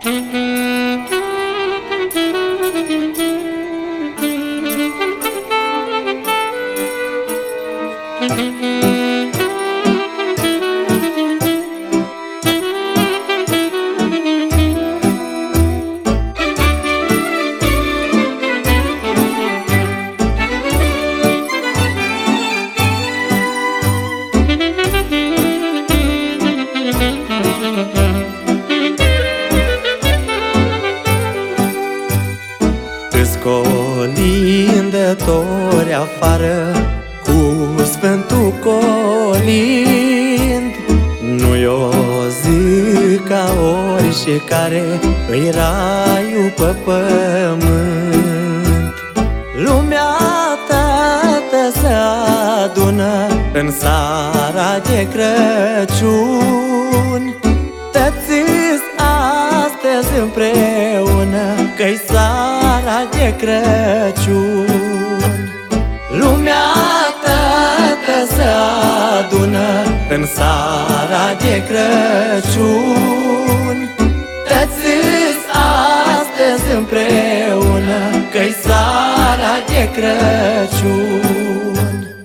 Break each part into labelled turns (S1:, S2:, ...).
S1: Colindători afară, cu Sfântul colind, nu-i o zi ca oricare, îi raiul pe pământ. Lumea toată se adună în seara de Crăciun, tățiți astăzi împreună, că-i seara de Crăciun. Lumea toată se adună în seara de Crăciun, tățiți astăzi împreună, că-i seara de Crăciun.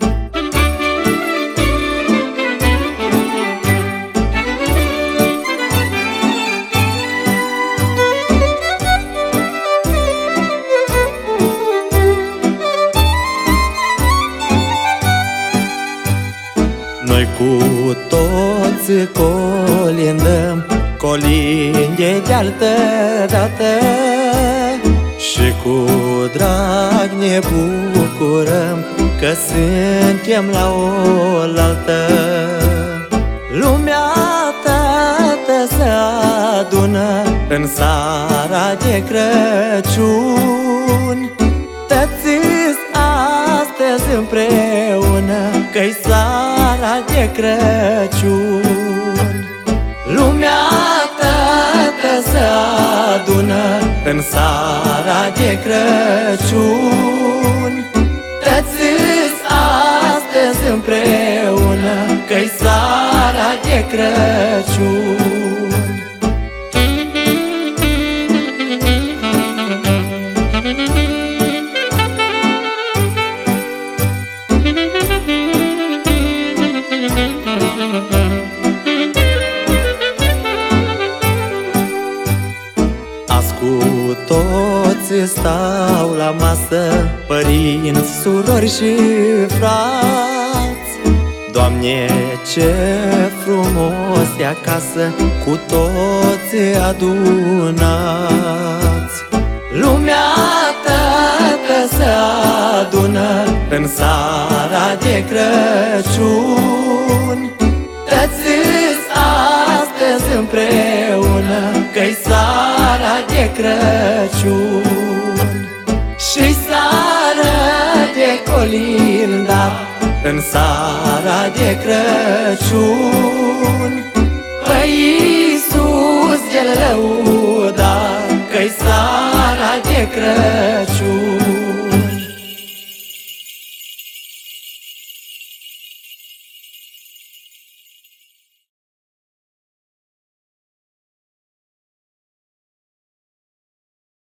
S1: Noi cu toți colindăm colinde de-altă dată și cu drag ne bucurăm că suntem la oaltă. Lumea toată se adună în seara de Crăciun, tățiți astăzi împreună, că-i seara de Crăciun. Lumea toată se adună în seara de Crăciun, tățiți astăzi împreună, că-i seara de Crăciun. Cu toți stau la masă, părinți, surori și frați. Doamne, ce frumos e acasă, cu toți adunați. Lumea toată se adună în seara de Crăciun, tățiți astăzi împreună, că-i seara de Crăciun. Și-i seară de colindat în seara de Crăciun, păi Iisus el lăuda, că-i seara de Crăciun.